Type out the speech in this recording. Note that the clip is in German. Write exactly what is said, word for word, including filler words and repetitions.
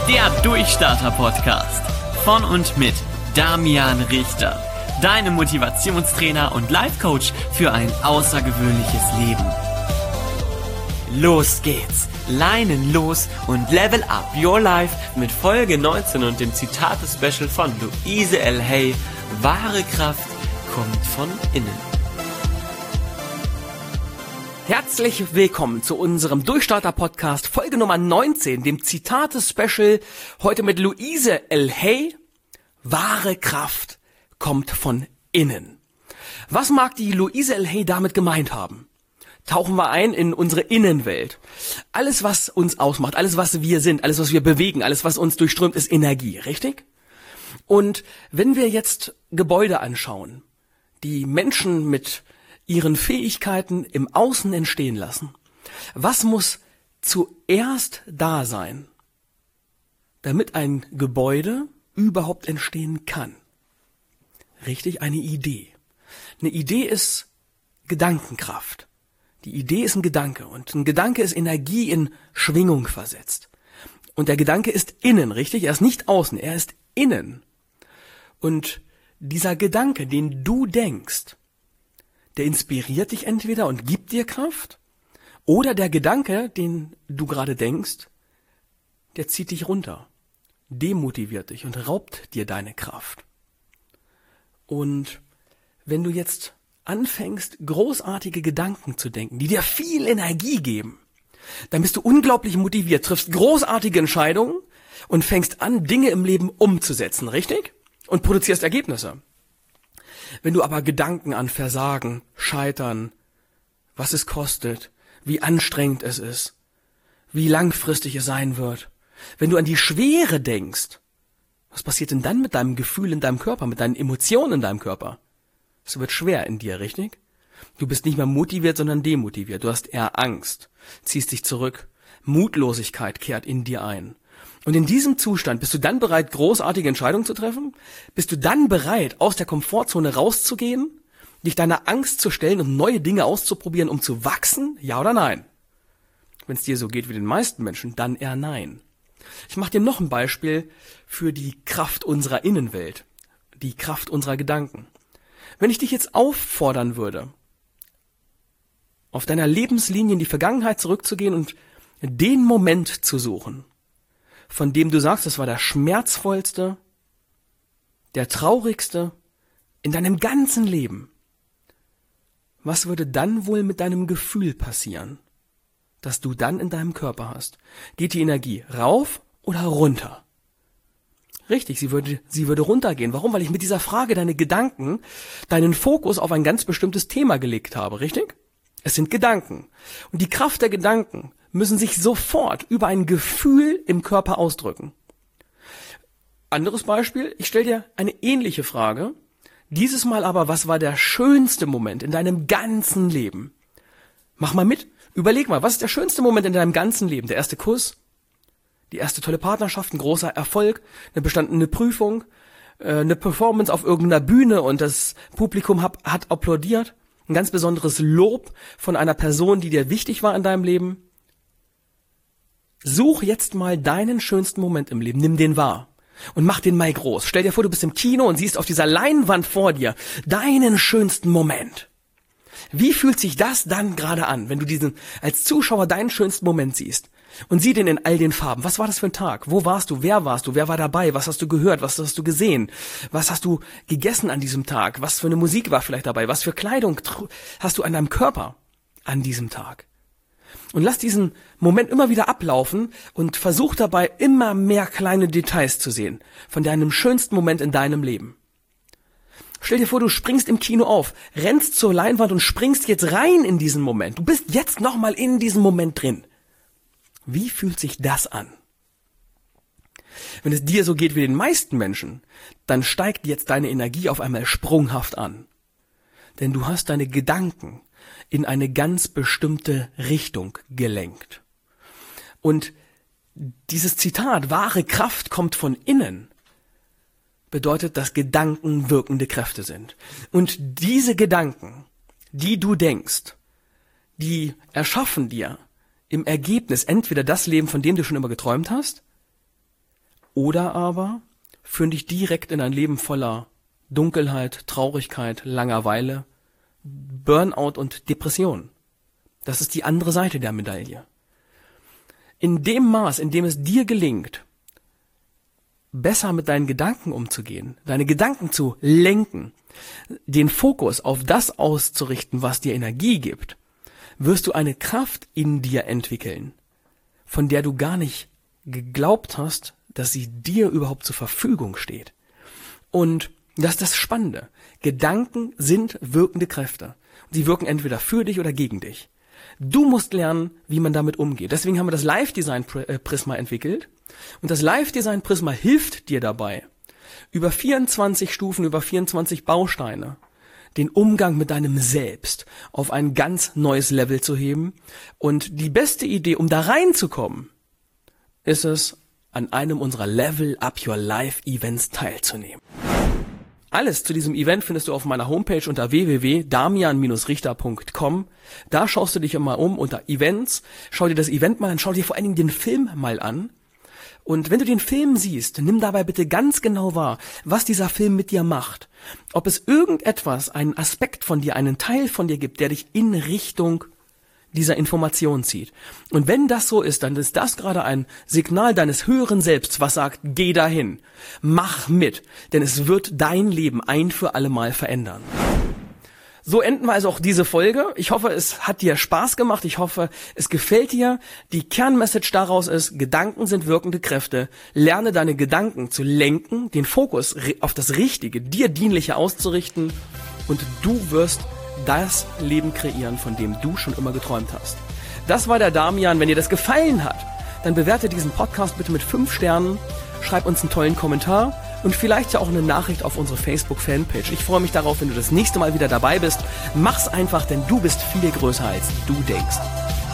Der Durchstarter-Podcast von und mit Damian Richter. Deine Motivationstrainer und Life-Coach für ein außergewöhnliches Leben. Los geht's! Leinen los und level up your life mit Folge neunzehn und dem Zitate-Special von Louise L. Hay. Wahre Kraft kommt von innen. Herzlich willkommen zu unserem Durchstarter-Podcast, Folge Nummer neunzehn, dem Zitate-Special, heute mit Louise L. Hay. Wahre Kraft kommt von innen. Was mag die Louise L. Hay damit gemeint haben? Tauchen wir ein in unsere Innenwelt. Alles, was uns ausmacht, alles, was wir sind, alles, was wir bewegen, alles, was uns durchströmt, ist Energie, richtig? Und wenn wir jetzt Gebäude anschauen, die Menschen mit ihren Fähigkeiten im Außen entstehen lassen, was muss zuerst da sein, damit ein Gebäude überhaupt entstehen kann? Richtig, eine Idee. Eine Idee ist Gedankenkraft. Die Idee ist ein Gedanke und ein Gedanke ist Energie in Schwingung versetzt. Und der Gedanke ist innen, richtig? Er ist nicht außen, er ist innen. Und dieser Gedanke, den du denkst, der inspiriert dich entweder und gibt dir Kraft, oder der Gedanke, den du gerade denkst, der zieht dich runter, demotiviert dich und raubt dir deine Kraft. Und wenn du jetzt anfängst, großartige Gedanken zu denken, die dir viel Energie geben, dann bist du unglaublich motiviert, triffst großartige Entscheidungen und fängst an, Dinge im Leben umzusetzen, richtig? Und produzierst Ergebnisse. Wenn du aber Gedanken an Versagen, Scheitern, was es kostet, wie anstrengend es ist, wie langfristig es sein wird, wenn du an die Schwere denkst, was passiert denn dann mit deinem Gefühl in deinem Körper, mit deinen Emotionen in deinem Körper? Es wird schwer in dir, richtig? Du bist nicht mehr motiviert, sondern demotiviert. Du hast eher Angst, ziehst dich zurück. Mutlosigkeit kehrt in dir ein. Und in diesem Zustand bist du dann bereit, großartige Entscheidungen zu treffen? Bist du dann bereit, aus der Komfortzone rauszugehen, dich deiner Angst zu stellen und neue Dinge auszuprobieren, um zu wachsen? Ja oder nein? Wenn es dir so geht wie den meisten Menschen, dann eher nein. Ich mache dir noch ein Beispiel für die Kraft unserer Innenwelt, die Kraft unserer Gedanken. Wenn ich dich jetzt auffordern würde, auf deiner Lebenslinie in die Vergangenheit zurückzugehen und den Moment zu suchen, von dem du sagst, das war der schmerzvollste, der traurigste in deinem ganzen Leben, was würde dann wohl mit deinem Gefühl passieren, das du dann in deinem Körper hast? Geht die Energie rauf oder runter? Richtig, sie würde, sie würde runtergehen. Warum? Weil ich mit dieser Frage deine Gedanken, deinen Fokus auf ein ganz bestimmtes Thema gelegt habe, richtig? Es sind Gedanken. Und die Kraft der Gedanken müssen sich sofort über ein Gefühl im Körper ausdrücken. Anderes Beispiel, ich stelle dir eine ähnliche Frage. Dieses Mal aber, was war der schönste Moment in deinem ganzen Leben? Mach mal mit, überleg mal, was ist der schönste Moment in deinem ganzen Leben? Der erste Kuss? Die erste tolle Partnerschaft, ein großer Erfolg, eine bestandene Prüfung, eine Performance auf irgendeiner Bühne und das Publikum hat, hat applaudiert, ein ganz besonderes Lob von einer Person, die dir wichtig war in deinem Leben. Such jetzt mal deinen schönsten Moment im Leben, nimm den wahr und mach den mal groß. Stell dir vor, du bist im Kino und siehst auf dieser Leinwand vor dir deinen schönsten Moment. Wie fühlt sich das dann gerade an, wenn du diesen als Zuschauer deinen schönsten Moment siehst? Und sieh den in all den Farben. Was war das für ein Tag? Wo warst du? Wer warst du? Wer war dabei? Was hast du gehört? Was hast du gesehen? Was hast du gegessen an diesem Tag? Was für eine Musik war vielleicht dabei? Was für Kleidung hast du an deinem Körper an diesem Tag? Und lass diesen Moment immer wieder ablaufen und versuch dabei immer mehr kleine Details zu sehen von deinem schönsten Moment in deinem Leben. Stell dir vor, du springst im Kino auf, rennst zur Leinwand und springst jetzt rein in diesen Moment. Du bist jetzt nochmal in diesem Moment drin. Wie fühlt sich das an? Wenn es dir so geht wie den meisten Menschen, dann steigt jetzt deine Energie auf einmal sprunghaft an. Denn du hast deine Gedanken in eine ganz bestimmte Richtung gelenkt. Und dieses Zitat, wahre Kraft kommt von innen, bedeutet, dass Gedanken wirkende Kräfte sind. Und diese Gedanken, die du denkst, die erschaffen dir im Ergebnis entweder das Leben, von dem du schon immer geträumt hast, oder aber führen dich direkt in ein Leben voller Dunkelheit, Traurigkeit, Langeweile, Burnout und Depression. Das ist die andere Seite der Medaille. In dem Maß, in dem es dir gelingt, besser mit deinen Gedanken umzugehen, deine Gedanken zu lenken, den Fokus auf das auszurichten, was dir Energie gibt, wirst du eine Kraft in dir entwickeln, von der du gar nicht geglaubt hast, dass sie dir überhaupt zur Verfügung steht. Und das ist das Spannende. Gedanken sind wirkende Kräfte. Sie wirken entweder für dich oder gegen dich. Du musst lernen, wie man damit umgeht. Deswegen haben wir das Live-Design-Prisma entwickelt. Und das Live-Design-Prisma hilft dir dabei, über vierundzwanzig Stufen, über vierundzwanzig Bausteine, den Umgang mit deinem Selbst auf ein ganz neues Level zu heben. Und die beste Idee, um da reinzukommen, ist es, an einem unserer Level Up Your Life Events teilzunehmen. Alles zu diesem Event findest du auf meiner Homepage unter w w w punkt damian richter punkt com. Da schaust du dich immer um unter Events, schau dir das Event mal an, schau dir vor allen Dingen den Film mal an. Und wenn du den Film siehst, nimm dabei bitte ganz genau wahr, was dieser Film mit dir macht. Ob es irgendetwas, einen Aspekt von dir, einen Teil von dir gibt, der dich in Richtung dieser Information zieht. Und wenn das so ist, dann ist das gerade ein Signal deines höheren Selbst, was sagt, geh dahin, mach mit, denn es wird dein Leben ein für alle Mal verändern. So enden wir also auch diese Folge. Ich hoffe, es hat dir Spaß gemacht. Ich hoffe, es gefällt dir. Die Kernmessage daraus ist, Gedanken sind wirkende Kräfte. Lerne deine Gedanken zu lenken, den Fokus auf das Richtige, dir dienliche auszurichten und du wirst das Leben kreieren, von dem du schon immer geträumt hast. Das war der Damian. Wenn dir das gefallen hat, dann bewerte diesen Podcast bitte mit fünf Sternen, schreib uns einen tollen Kommentar und vielleicht ja auch eine Nachricht auf unsere Facebook-Fanpage. Ich freue mich darauf, wenn du das nächste Mal wieder dabei bist. Mach's einfach, denn du bist viel größer, als du denkst.